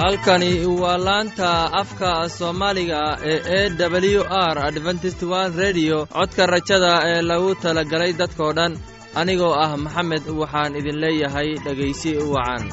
halkani waa laanta afka Soomaaliga ee AWR Adventist World Radio codka rajada ee lagu talagalay dadkoo dhan anigoo ah Maxamed waxaan idin leeyahay dhageysi wacan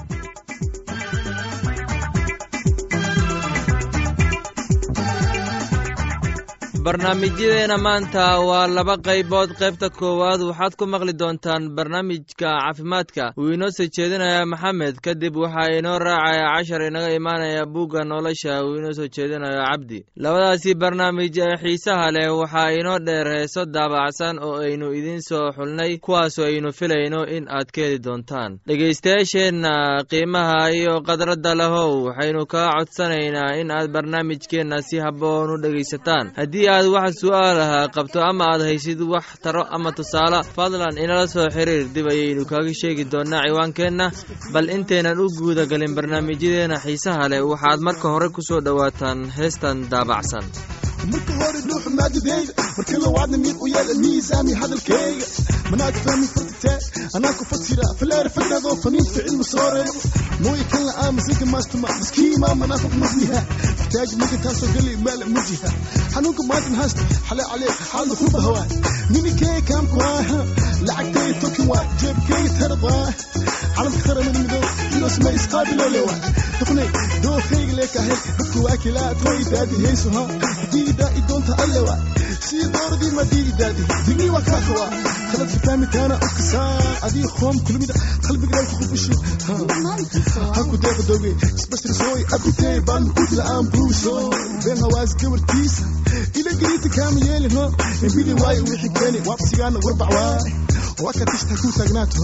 barnaamijyadeena maanta waa laba qaybood qaybta koowaad waxaad ku maqli doontaan barnaamijka caafimaadka uu inoo soo jeedinaya Maxamed kadib waxa inoo raacaya cashar inaga imaanaya buugga nolosha uu inoo soo jeedinayo Cabdi labadaasi barnaamij ee xiisaha leh waxa inoo dheer heeso daabacsan oo aynu idin soo xulnay kuwaas oo aynu filayno in aad ka heli doontaan dhageystayaasheena qiimaha iyo qadradda lahow waxaynu ka codsanaynaa in aad barnaamijkeena si habboon u dhageysataan haddii aad wax su'aalaha qabto ama aad haysid wax taro ama tusaale fadlan inala soo xiriir dib ayaynu kaaga sheegi doonaa ciwaankeenna bal inteenan u guuda galin barnaamijyadeena xiisaha leh waxaad marka hore ku soo dhawaataan heestan daabacsan marka hore dhuux maajideyda marka la waadna mid u yeela miisaami hadalkayga manaad fahmi fartite anaa ku fatira falaar fadnado faniin ficil masoorey mooy kan la aamusinka maastuma miskiima manaafiq musliha taaj ninka taasoo gali maal mujiha xanuunka maadin haasta xale calee xaalda ku bahwaa ninkay kaam kuwaaha lacagtay tokin waa jeebkay tardaa calamka qaramada midow ilos ma isqaabiloo lewa dafnay dookhayga leekahay dadku waa kilaa tooy daadi haysuha diida idonta allewa si dooradii ma diidaadi digi waa ka qawa khalad fahmitaana uksaa adii qoom kulmida qalbiga ku bishi ha ku deeq doge isbasri sooy abitay baan ku dilaan buuso been hawaas gabartiis ila gariita kaamiyeel ha bidi waay wixii keeni wabsigaana warbac waay waka tishta ku tagnaato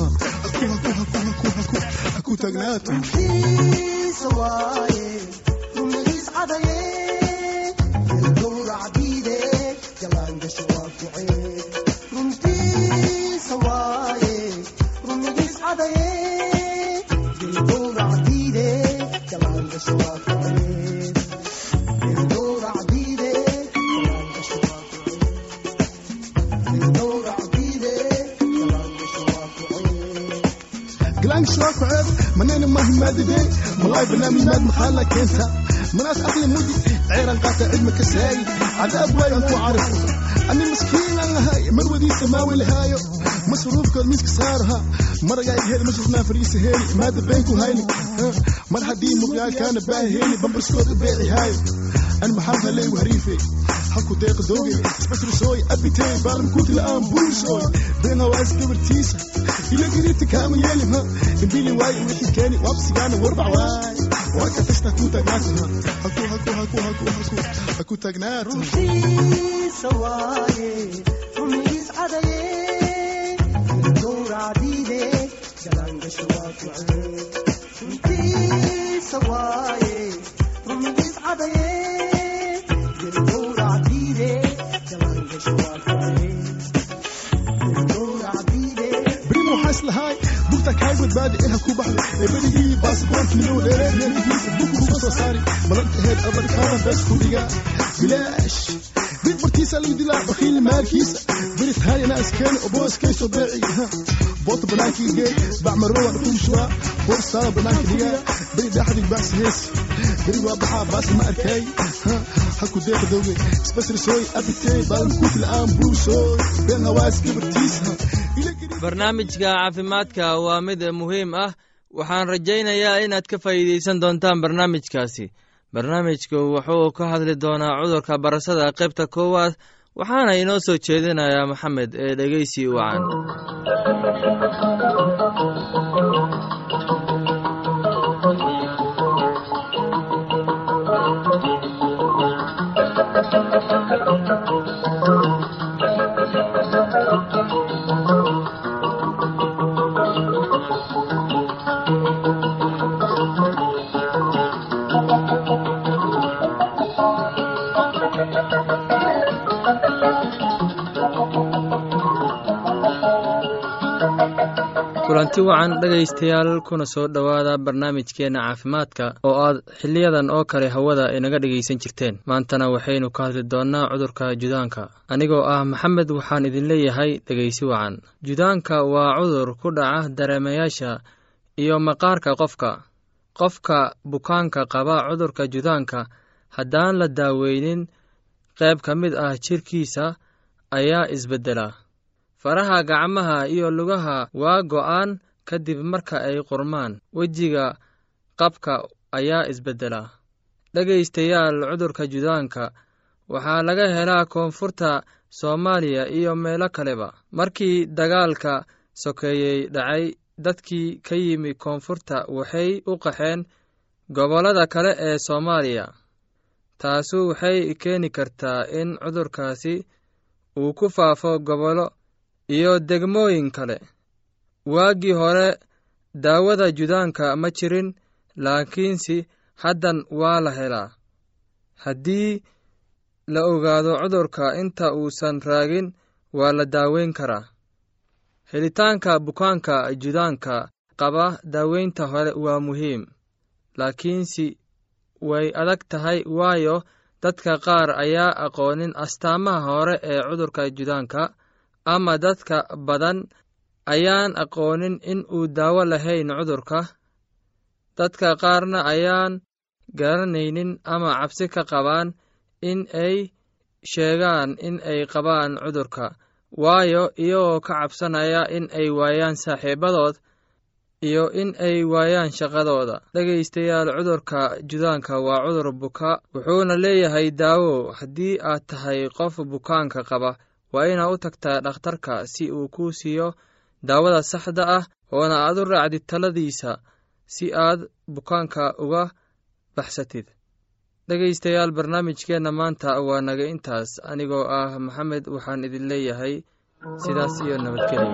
ku tagnaato sawaaye rumis adaye منين ما هي مادبي ملاي بنامي ماد مخالة كنتا مناس أقلي مودي عيران قاطع علمك الساي عذاب واي أنتو عارف أني مسكين هاي مرودي سماوي لهايو مصروفك المسك صارها مرة جاي هيلي مشرفنا فريسي هيلي ماد بينكو هايلي مرة حدي مبيال كان باهي هيلي بمبرسكوت بيعي هايو أنا محافظة لي وهريفي حكو ديق دوغي سبسر سوي أبي تاي بالم كوت الآن بورسوي بين هواز كبر تيسا إلا قريت كامل يلي ها نبيلي واي وحي كاني وابسيانا واربع واي واكا تشتا كو تاقناتها هكو تاقنات روحي سواي رميز عدايي دور عديدي جلانك شواك وعلي روحي سواي رميز عدايي دور عديدي جلانك شواك وعلي هاي بوقتك هاي وتبادئ إلها كوبح بدي باسبورت مليون ليرة بوكو بوكو صاري ملنت هيد أبد كارا بس كوديا بلاش بيت برتيسة اللي دلا بخيل ماركيسة بريت هاي ناس كان أبوس كيسو بيعي بوط بناكي جاي بعمل روح نقوم شوا بورصة بناكي ديا بريد أحد يباس هيس بريد وابحا باس ما أركاي حكو ديك دوغي سبسر سوي أبتاي بالمكوت الآن بوسوي بين هواس كبرتيسة barnaamijka caafimaadka waa mid muhiim ah waxaan rajaynayaa inaad ka faa'iideysan doontaan barnaamijkaasi barnaamijku wuxuu ka hadli doonaa cudurka barashada qaybta koowaad waxaana inoo soo jeedinayaa Maxamed ee dhageysi wacan kulanti wacan dhageystayaal kuna soo dhawaada barnaamijkeena caafimaadka oo aad xiliyadan oo kale hawada inaga dhageysan jirteen maantana waxaynu ka hadli doonaa cudurka judaanka anigoo ah Maxamed waxaan idin leeyahay dhageysi wacan judaanka waa cudur ku dhaca dareemayaasha iyo maqaarka qofka qofka bukaanka qaba cudurka judaanka haddaan la daaweynin qayb ka mid ah jirkiisa ayaa isbeddela. faraha, gacmaha iyo lugaha waa go'aan kadib marka ay qurmaan. wejiga qabka ayaa isbeddela. dhegaystayaal, cudurka judaanka waxaa laga helaa koonfurta Soomaaliya iyo meelo kaleba. markii dagaalka sokeeyey dhacay, dadkii ka yimi koonfurta waxay u qaxeen gobollada kale ee Soomaaliya. taasu waxay keeni kartaa in cudurkaasi uu ku faafo gobollo iyo degmooyin kale. waagii hore daawada judaanka ma jirin, laakiinse haddan waa la helaa. haddii la ogaado cudurka inta uusan raagin, waa la daaweyn karaa. helitaanka bukaanka judaanka qaba daaweynta hore waa muhiim, laakiinse way adag tahay, waayo dadka qaar ayaa aqoonin astaamaha hore ee cudurka judaanka, ama dadka badan ayaan aqoonin in uu daawo lahayn cudurka. dadka qaarna ayaan garanaynin ama cabsi ka qabaan in ay sheegaan in ay qabaan cudurka, waayo iyagoo ka cabsanaya in ay waayaan saaxiibadood iyo in ay waayaan shaqadooda. dhegaystayaal, cudurka judaanka waa cudur buka, wuxuuna leeyahay daawo. haddii aad tahay qof bukaanka qaba, waa inaad u tagtaa dhakhtarka si uu kuu siiyo daawada saxda ah, oona aad u raacdid taladiisa si aad bukaanka uga baxsatid. dhegaystayaal, barnaamijkeenna maanta waa naga intaas. anigoo ah maxamed waxaan idin leeyahay sidaas iyo nabadgelyo.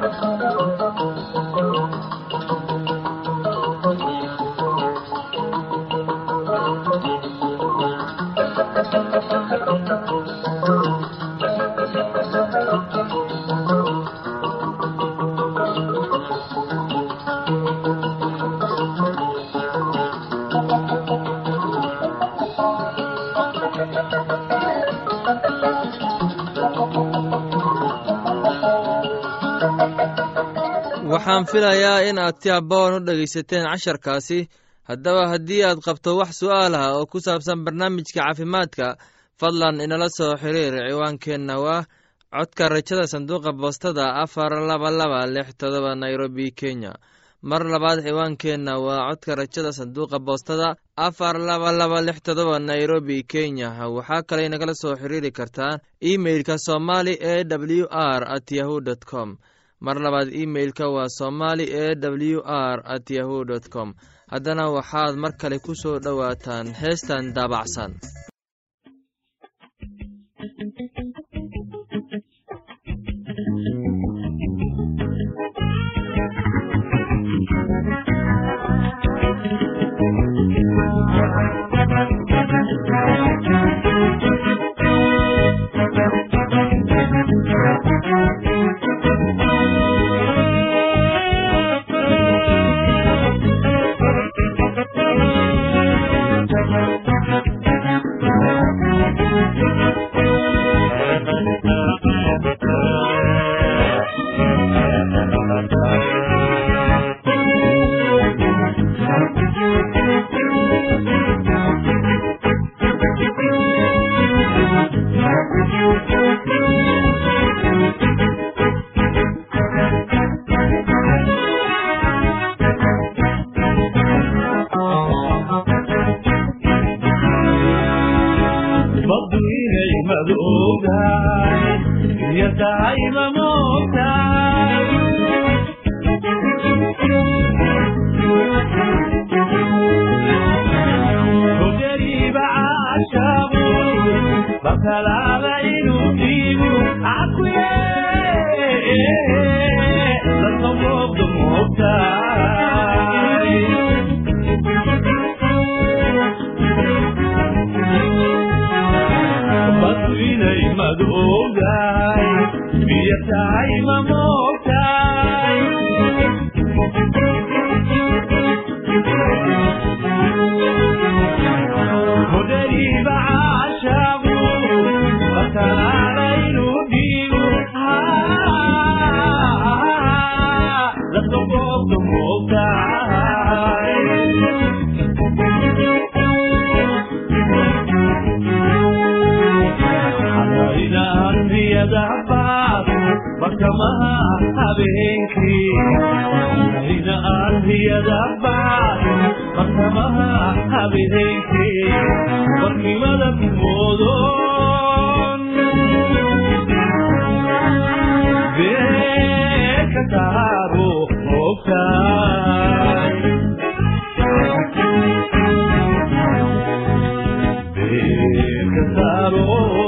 waxaan filayaa in aad si habboon u dhegaysateen casharkaasi. haddaba haddii aad qabto wax su'aal ah oo ku saabsan barnaamijka caafimaadka, fadlan inala soo xiriir. ciwaankeenna waa codka rajada, sanduuqa boostada 42267 Nairobi, Kenya. mar labaad, ciwaankeenna waa codka rajada, sanduuqa boostada 42267 Nairobi, Kenya. waxaa kale inagala soo xiriiri kartaan emailka somali@awr@yahoo.com. mar labaad, emailka waa somali@awr@yahoo.com. haddana waxaad mar kale ku soo dhowaataan heestan daabacsan. Let's go. bartamaha habeenkii ina aadiyadaba bartamaha habeenkii barkimada moodon beeka taaro ogtaay beeka taaro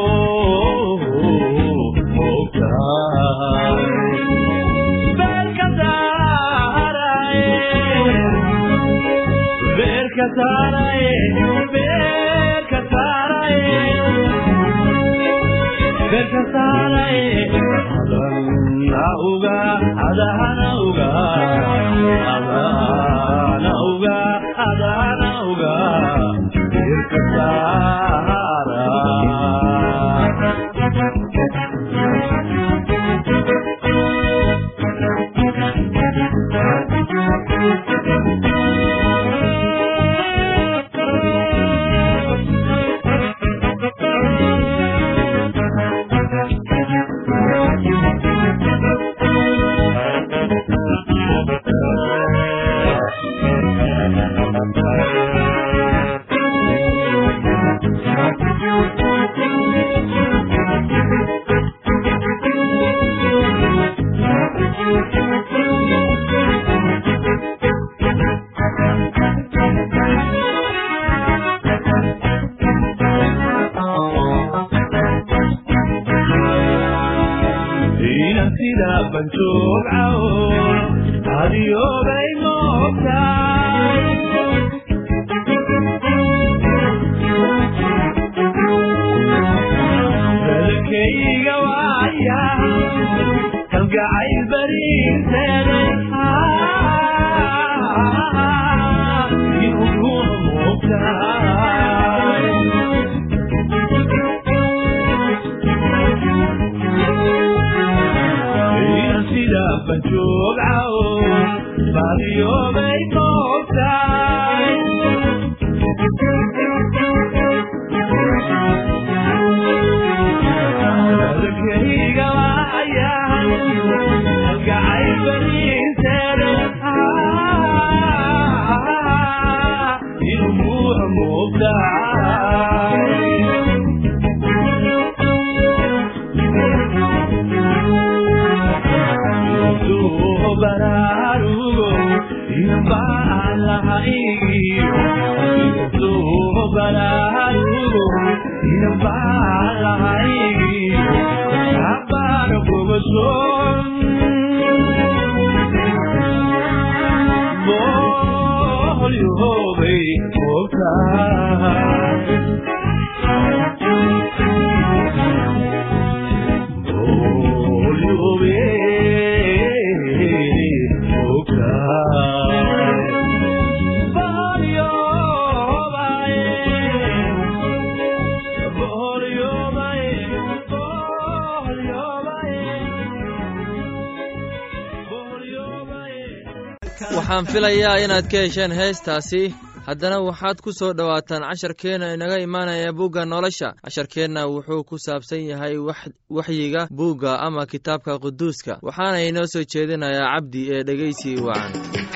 waxaan filayaa inaad ka hesheen heestaasi haddana waxaad ku soo dhawaataan casharkeena inaga imaanaya buugga nolosha casharkeenna wuxuu ku saabsan yahay waxyiga buugga ama kitaabka quduuska waxaana inoo soo jeedinayaa cabdi ee dhegeysi wacan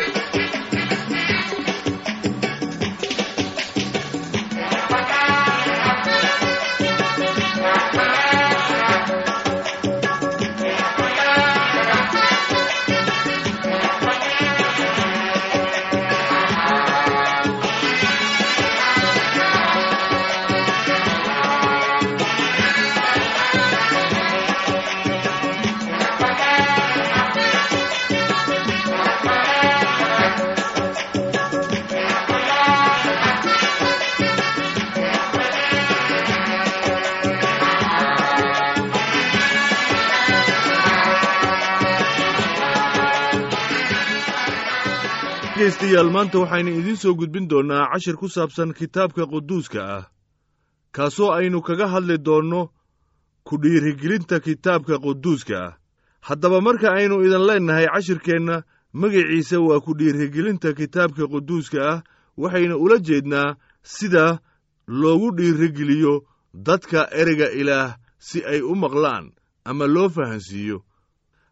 dhegaystayaal maanta waxaynu idiin soo gudbin doonnaa cashir ku saabsan kitaabka quduuska ah kaasoo aynu kaga hadli doonno ku dhiirigelinta kitaabka quduuska ah haddaba marka aynu idin leennahay cashirkeenna magaciisa waa ku dhiirigelinta kitaabka quduuska ah waxaynu ula jeednaa sida loogu dhiirigeliyo dadka ereyga ilaah si ay u maqlaan ama loo fahansiiyo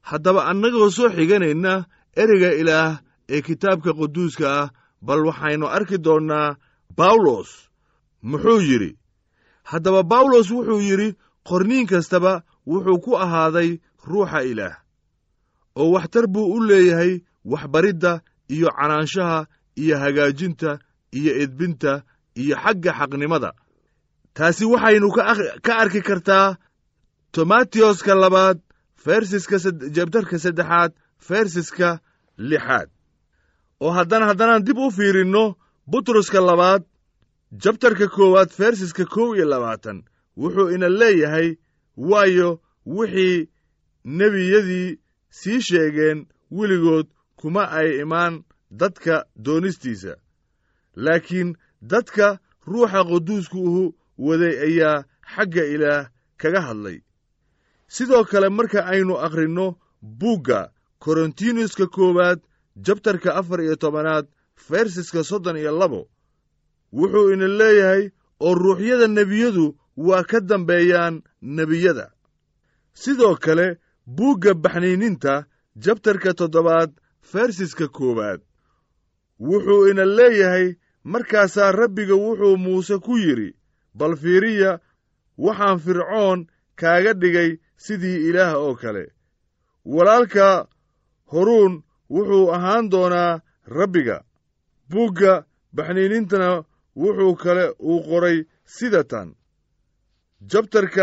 haddaba annagoo soo xiganayna ereyga ilaah ee kitaabka quduuska ah bal waxaynu arki doonnaa bawlos muxuu yidhi. haddaba bawlos wuxuu yidhi qorniin kastaba wuxuu ku ahaaday ruuxa ilaah oo waxtar buu u leeyahay waxbaridda iyo canaanshaha iyo hagaajinta iyo edbinta iyo xagga xaqnimada. taasi waxaynu ka arki kartaa timotewska 2 jabtarka 3 fersiska 6. oo haddaan dib u fiirinno butruska 2 jabtarka 1 fersiska 21 wuxuu ina leeyahay waayo wixii nebiyadii sii sheegeen weligood kuma ay imaan dadka doonistiisa, laakiin dadka ruuxa quduuskuuhu waday ayaa xagga ilaah kaga hadlay. sidoo kale marka aynu akhrinno buugga korintinuska 1 jabtarka 14 fersiska 32 wuxuu ina leeyahay oo ruuxyada nebiyadu waa ka dambeeyaan nebiyada. sidoo kale buugga baxniininta jabtarka 7 fersiska 1 wuxuu ina leeyahay markaasaa rabbiga wuxuu muuse ku yidhi bal fiiriya waxaan fircoon kaaga dhigay sidii ilaah oo kale, walaalka horuun wuxuu ahaan doonaa rabbiga. buugga baxniinintana wuxuu kale uu qoray sida tan jabtarka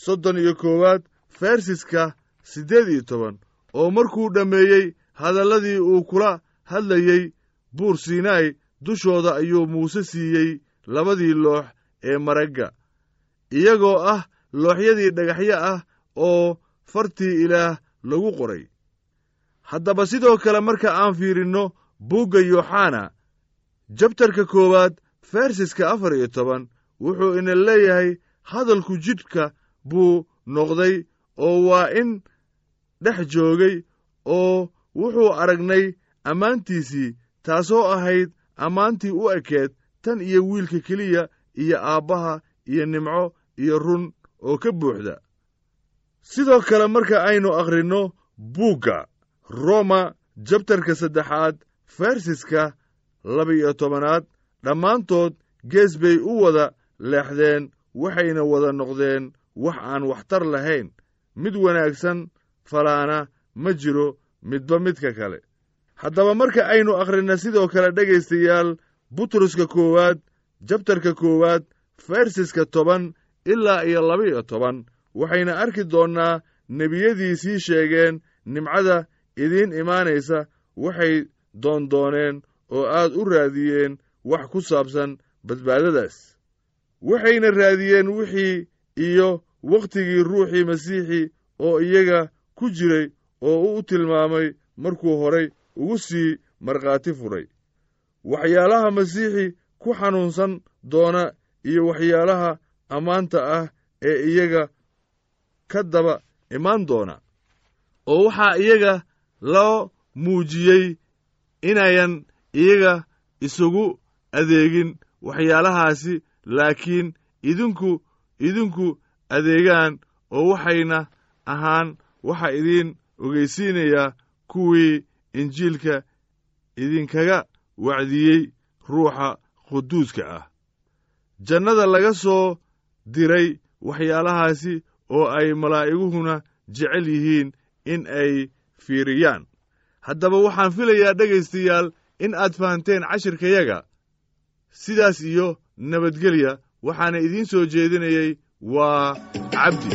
31 fersiska 18 oo markuu dhammeeyey hadalladii uu kula hadlayey buur siinaay dushooda ayuu muuse siiyey 2 loox ee maragga, iyagoo ah looxyadii dhagaxyo ah oo fartii ilaah lagu qoray. haddaba sidoo kale marka aan fiirinno buugga yooxana jabtarka 1 fersiska 14 wuxuu ina leeyahay hadalku jidhka buu noqday oo waa in dhex joogay oo wuxuu aragnay ammaantiisii taasoo ahayd ammaantii u ekeed tan iyo wiilka keliya iyo aabbaha iyo nimco iyo run oo ka buuxda. sidoo kale marka aynu akhrinno buugga roma jabtarka 3 fersiska 12 dhammaantood gees bay u wada leexdeen waxayna wada noqdeen wax aan waxtar lahayn, mid wanaagsan falaana ma jiro midba midka kale. haddaba marka aynu akhrinna sidoo kale dhegaystayaal butruska 1 jabtarka 1 fersiska 10 ilaa iyo 12 waxayna arki doonnaa nebiyadii sii sheegeen nimcada idiin imaanaysa waxay doondooneen oo aad u raadiyeen wax ku saabsan badbaadadaas. waxayna raadiyeen wixii iyo wakhtigii ruuxii masiixi oo iyaga ku jiray oo u tilmaamay markuu horay ugu sii markhaati furay, waxyaalaha masiixi ku xanuunsan doona iyo waxyaalaha ammaanta ah ee iyaga ka daba imaan doona. oo waxaa iyaga loo muujiyey inayan iyaga isugu adeegin waxyaalahaasi, laakiin idinku adeegaan oo waxayna ahaan waxa idiin ogeysiinayaa kuwii injiilka idinkaga wacdiyey ruuxa quduuska ah. jannada laga soo diray waxyaalahaasi oo ay malaa'iguhuna jecel yihiin in ay fiiriyaan. haddaba waxaan filayaa dhegaystayaal in aad fahanteen cashirkayaga. sidaas iyo nabadgelya. waxaana idiin soo jeedinayey waa cabdi.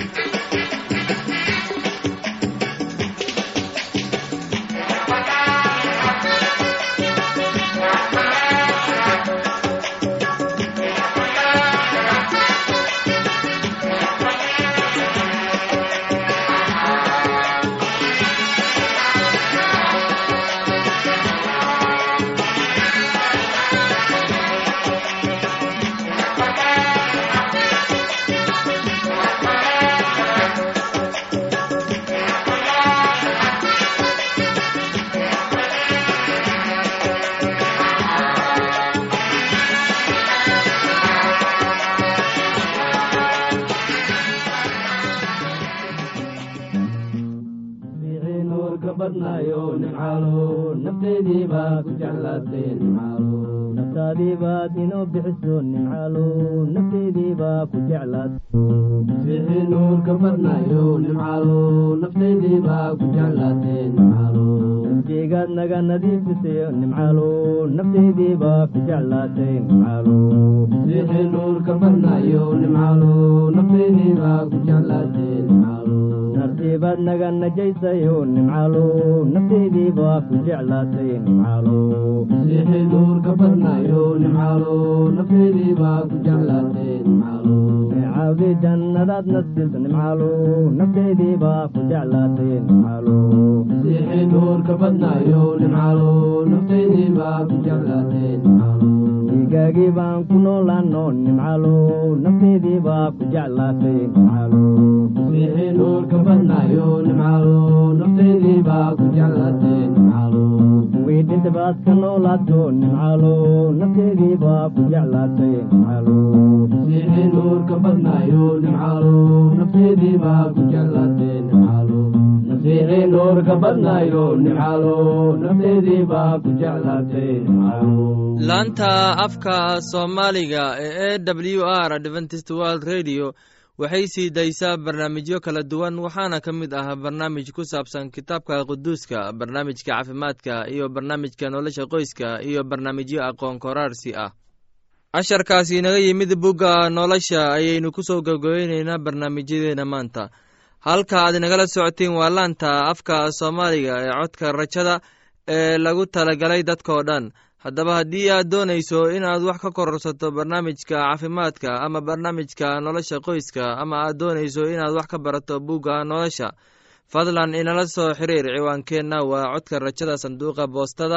badnaayo nimcaalo nafteedii baa ku jeclaatay nimcaalo naftaadii baad inoo bixiso nimcaalo nafteedii baa ku jeclaatay masiixii nuurka badnaayo nimcaalo nafteedii baa ku jeclaatay nimcaalo naftigaad naga nadiifisayo nimcaalo nafteedii baa ku jeclaatay nimcaalo masiixii nuurka badnaayo nimcaalo nafteedii baa ku jeclaatay nimcaalo nartiibaad naga najaysayo nimcaalo nafteedii baa ku jeclaatay nimcaalo masiixii nuurka badnaayo nimcaalo nafteedii baa ku jeclaatay nimcaalo neecaawdi jannadaad nasiilta nimcaalo nafteedii baa ku jeclaatay nimcaalo masiixii nuurka badnaayo nimcaalo nafteedii baa ku jeclaatay nimcaalo dhiigaagii baan ku noolaano nimcaalo nafteedii baa ku jeclaatay nimcaalo masiixii nuurka badnaayo nimcaalo nafteedii baa ku jeclaatay nimcaalo kuwii dhinta baad ka noolaato nimcaalo nafteedii baa ku jeclaatay nimcaalo masiixii nuurka badnaayo nimcaalo nafteedii baa ku jeclaatay nimcaalo masiixii nuurka badnaayo nimcaalo nafteedii baa ku jeclaatay nimcaalo laanta afka soomaaliga ee w r adventist world radio waxay sii daysaa barnaamijyo kala duwan waxaana ka mid ah barnaamij ku saabsan kitaabka quduuska barnaamijka caafimaadka iyo barnaamijka nolosha qoyska iyo barnaamijyo aqoon koraarsi ah casharkaasi inaga yimid bugga nolosha ayaynu ku soo gabgabaynaynaa barnaamijyadeena maanta halka aad inagala socotiin waa laanta afka soomaaliga ee codka rajada ee lagu talagalay dadkoo dhan haddaba haddii aad doonayso inaad wax ka kororsato barnaamijka caafimaadka ama barnaamijka nolosha qoyska ama aad doonayso inaad wax ka barato bugga nolosha fadlan inala soo xiriir ciwaankeenna waa codka rajada sanduuqa boostada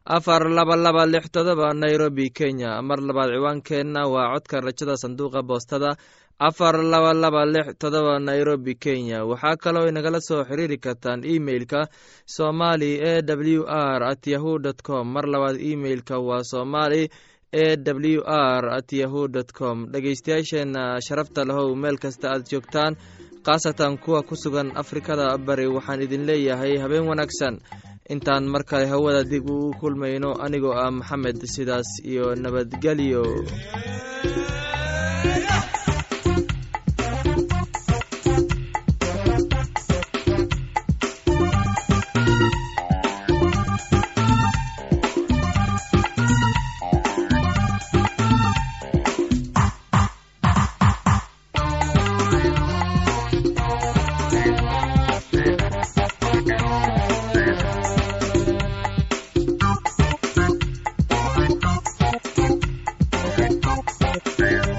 4227 nairobi kenya mar labaad ciwaankeenna waa codka rajada sanduuqa boostada 4227 nairobi kenya waxaa kaloo inagala soo xiriiri kartaan emailka somali@awr@yahoo.com mar labaad emailka waa somali@awr@yahoo.com dhegeystayaasheena sharafta lahow meel kasta aad joogtaan khaasatan kuwa ku sugan afrikada bari waxaan idin leeyahay habeen wanaagsan intaan mar kale hawada dib u kulmayno anigoo ah maxamed sidaas iyo nabadgelyo. Yeah.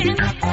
Thank you.